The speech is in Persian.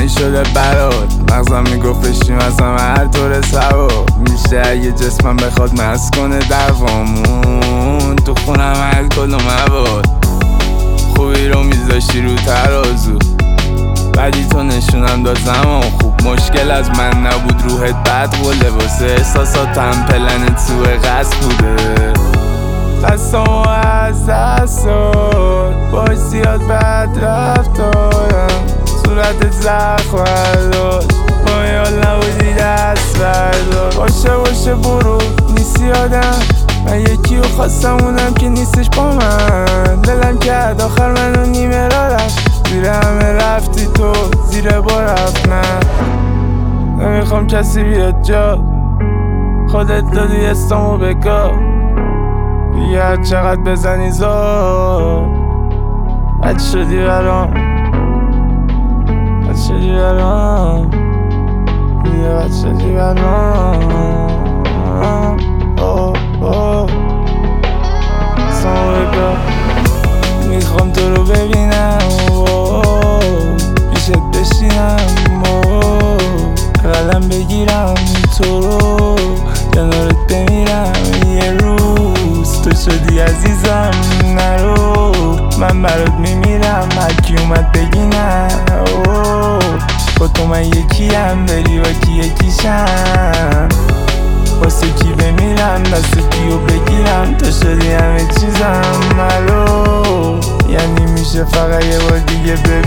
این شده برات. مغزم میگفت بشیم از همه هر طور سوا میشه اگه جسمم بخواد مست کنه دوامون. تو خونم الکل و مواد خوبی رو میذاشتی رو ترازو، بعدی تو نشونم داد زمان خوب. مشکل از من نبود روحت بد قله، واسه احساساتم پلن تو قصد بوده. قصم از دست داد باش زیاد بد رفتارم، صورت زخم داشت با یال نبودی دست بردار. باشه برو نیستی آدم، من یکی رو خواستم اونم که نیستش با من. دلم کرد آخر منو نیمه را رفت، زیر همه رفتی تو زیر با رفت. من نمیخوام کسی بیاد جا، خودت دادی استامو بگاه. دیگه هر چقدر بزنی زار بد شدی برام، بد شدی برام، دیگه بد شدی برام. استامو بگاه میخوام تو رو ببینم، پیشت بشینم، قلم بگیرم تو رو کنارت بمیرم. یه روز تو شدی عزیزم نرو، من برات میمیرم هرکی اومد بگی نه. با تو من یکیم، بری با کی یکیشم، واسه کی بمیرم دست کیو بگیرم. تو شدی همه چیزم الو، یعنی میشه فقط یه بار دیگه ببینم.